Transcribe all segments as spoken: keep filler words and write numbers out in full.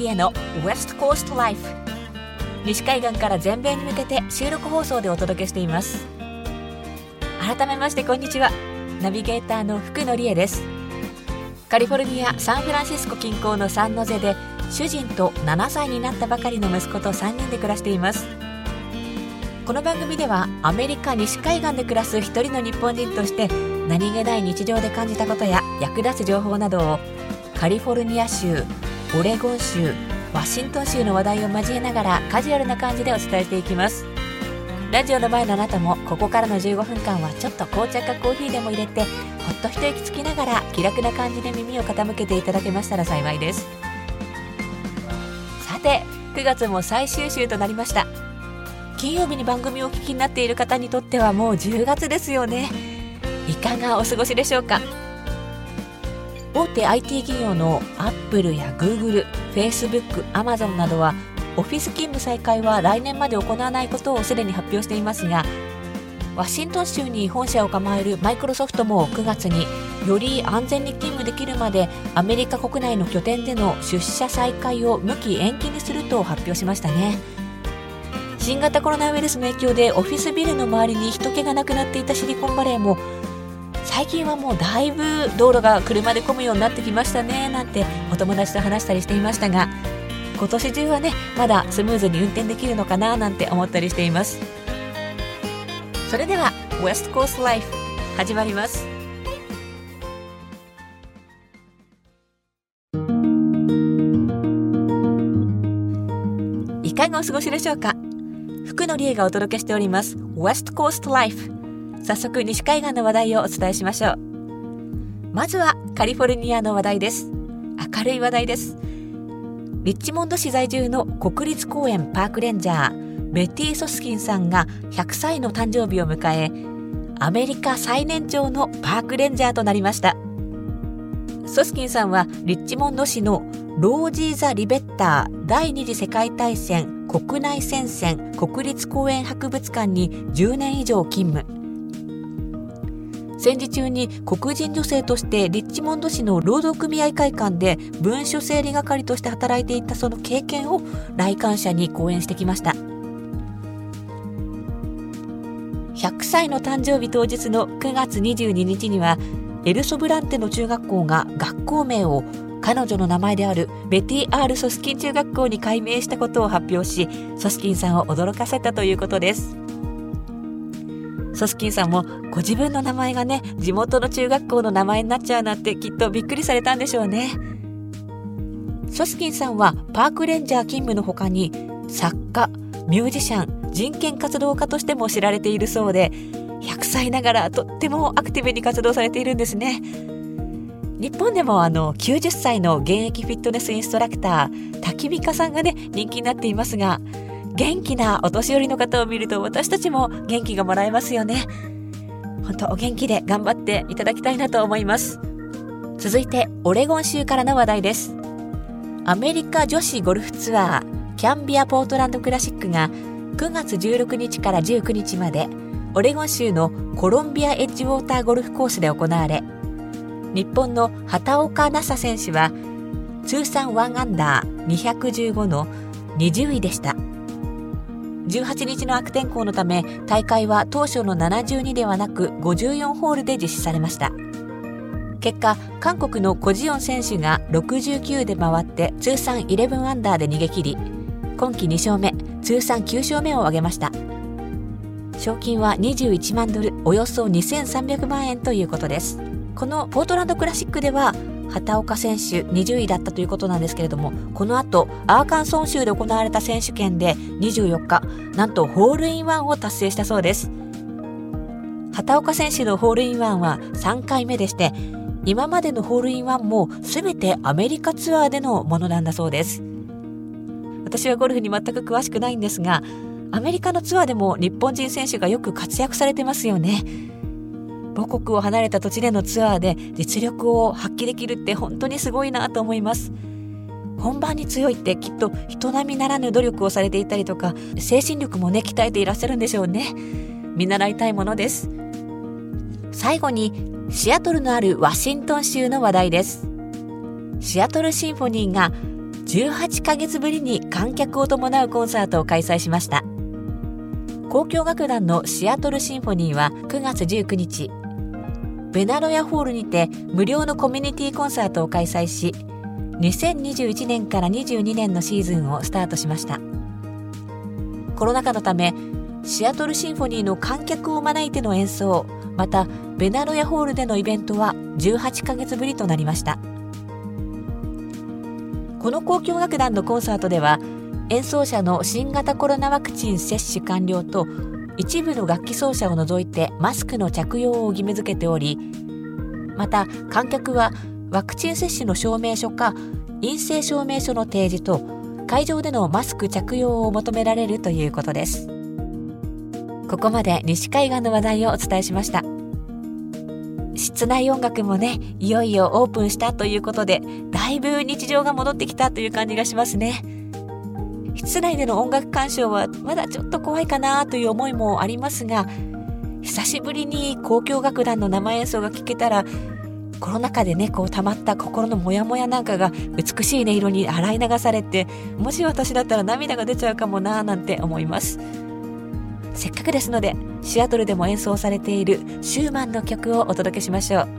理恵の West Coast Life、 西海岸から全米に向けて収録放送でお届けしています。改めましてこんにちは、ナビゲーターの福野理恵です。カリフォルニア・サンフランシスコ近郊のサンノゼで主人とななさいになったばかりの息子とさんにんで暮らしています。この番組ではアメリカ西海岸で暮らす一人の日本人として何気ない日常で感じたことや役立つ情報などをカリフォルニア州、オレゴン州、ワシントン州の話題を交えながらカジュアルな感じでお伝えしていきます。ラジオの前のあなたもここからのじゅうごふんかんはちょっと紅茶かコーヒーでも入れてほっと一息つきながら気楽な感じで耳を傾けていただけましたら幸いです。さてくがつも最終週となりました。金曜日に番組をお聞きになっている方にとってはもうじゅうがつですよね。いかがお過ごしでしょうか。大手 アイティー 企業のアップルやグーグル、フェイスブック、アマゾンなどはオフィス勤務再開は来年まで行わないことをすでに発表していますが、ワシントン州に本社を構えるマイクロソフトもくがつにより安全に勤務できるまでアメリカ国内の拠点での出社再開を無期延期にすると発表しましたね。新型コロナウイルスの影響でオフィスビルの周りに人気がなくなっていたシリコンバレーも最近はもうだいぶ道路が車で混むようになってきましたねなんてお友達と話したりしていましたが、今年中はねまだスムーズに運転できるのかななんて思ったりしています。それでは West Coast Life 始まります。いかがお過ごしでしょうか。福野理恵がお届けしております West Coast Life。 早速西海岸の話題をお伝えしましょう。まずはカリフォルニアの話題です。明るい話題です。リッチモンド市在住の国立公園パークレンジャーベティ・ソスキンさんがひゃくさいの誕生日を迎え、アメリカ最年長のパークレンジャーとなりました。ソスキンさんはリッチモンド市のロージー・ザ・リベッター第二次世界大戦国内戦線国立公園博物館にじゅうねん以上勤務。戦時中に黒人女性としてリッチモンド市の労働組合会館で文書整理係として働いていたその経験を来館者に講演してきました。ひゃくさいの誕生日当日のくがつにじゅうににちにはエルソブランテの中学校が学校名を彼女の名前であるベティ・アール・ソスキン中学校に改名したことを発表し、ソスキンさんを驚かせたということです。ソスキンさんもご自分の名前がね地元の中学校の名前になっちゃうなんてきっとびっくりされたんでしょうね。ソスキンさんはパークレンジャー勤務の他に作家、ミュージシャン、人権活動家としても知られているそうで、ひゃくさいながらとってもアクティブに活動されているんですね。日本でもあのきゅうじゅっさいの現役フィットネスインストラクター滝美香さんがね人気になっていますが、元気なお年寄りの方を見ると私たちも元気がもらえますよね。本当お元気で頑張っていただきたいなと思います。続いてオレゴン州からの話題です。アメリカ女子ゴルフツアーキャンビアポートランドクラシックがくがつじゅうろくにちからじゅうくにちまでオレゴン州のコロンビアエッジウォーターゴルフコースで行われ、日本の畑岡奈紗選手は通算ワンアンダーにひゃくじゅうごのにじゅういでした。じゅうはちにちの悪天候のため大会は当初のななじゅうにではなくごじゅうよんホールで実施されました。結果韓国のコジヨン選手がろくじゅうきゅうで回って通算じゅういちアンダーで逃げ切り、今季にしょうめ通算きゅうしょうめを挙げました。賞金はにじゅういちまんドル、およそにせんさんびゃくまんえんということです。このポートランドクラシックでは畑岡選手にじゅういだったということなんですけれども、この後アーカンソン州で行われた選手権でにじゅうよっかなんとホールインワンを達成したそうです。畑岡選手のホールインワンはさんかいめでして、今までのホールインワンも全てアメリカツアーでのものなんだそうです。私はゴルフに全く詳しくないんですが、アメリカのツアーでも日本人選手がよく活躍されてますよね。母国を離れた土地でのツアーで実力を発揮できるって本当にすごいなと思います。本番に強いってきっと人並みならぬ努力をされていたりとか、精神力もね鍛えていらっしゃるんでしょうね。見習いたいものです。最後にシアトルのあるワシントン州の話題です。シアトルシンフォニーがじゅうはちかげつぶりに観客を伴うコンサートを開催しました。交響楽団のシアトルシンフォニーはくがつじゅうくにち、ベナロヤホールにて無料のコミュニティコンサートを開催し、にせんにじゅういちねんからにじゅうにねんのシーズンをスタートしました。コロナ禍のためシアトルシンフォニーの観客を招いての演奏、またベナロヤホールでのイベントはじゅうはちかげつぶりとなりました。この交響楽団のコンサートでは、演奏者の新型コロナワクチン接種完了と一部の楽器奏者を除いてマスクの着用を義務付けており、また観客はワクチン接種の証明書か陰性証明書の提示と会場でのマスク着用を求められるということです。ここまで西海岸の話題をお伝えしました。室内音楽もね、いよいよオープンしたということで、だいぶ日常が戻ってきたという感じがしますね。室内での音楽鑑賞はまだちょっと怖いかなという思いもありますが、久しぶりに交響楽団の生演奏が聴けたら、コロナ禍でね、こう溜まった心のモヤモヤなんかが美しい音色に洗い流されて、もし私だったら涙が出ちゃうかもなーなんて思います。せっかくですので、シアトルでも演奏されているシューマンの曲をお届けしましょう。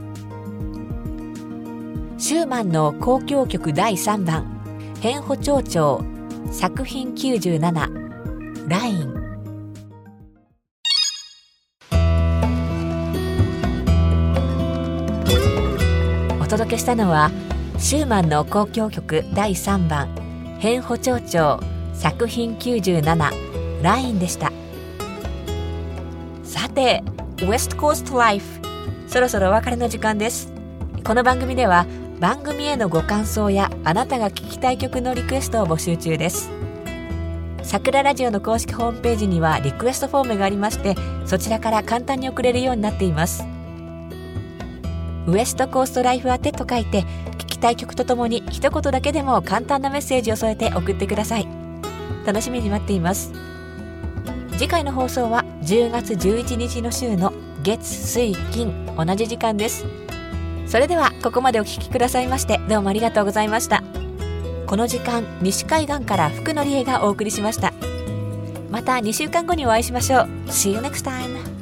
シューマンの交響曲だいさんばん、変歩長調、作品きゅうじゅうなな、ライン。お届けしたのはシューマンの交響曲だいさんばん、変歩長調、作品きゅうじゅうなな、ラインでした。さて、ウエストコーストライフ、そろそろお別れの時間です。この番組では番組へのご感想やあなたが聴きたい曲のリクエストを募集中です。桜ラジオの公式ホームページにはリクエストフォームがありまして、そちらから簡単に送れるようになっています。ウエストコーストライフ宛てと書いて、聴きたい曲とともに一言だけでも簡単なメッセージを添えて送ってください。楽しみに待っています。次回の放送はじゅうがつじゅういちにちの週の月水金、同じ時間です。それではここまでお聞きくださいましてどうもありがとうございました。この時間、西海岸から福のりえがお送りしました。またにしゅうかんごにお会いしましょう。 See you next time.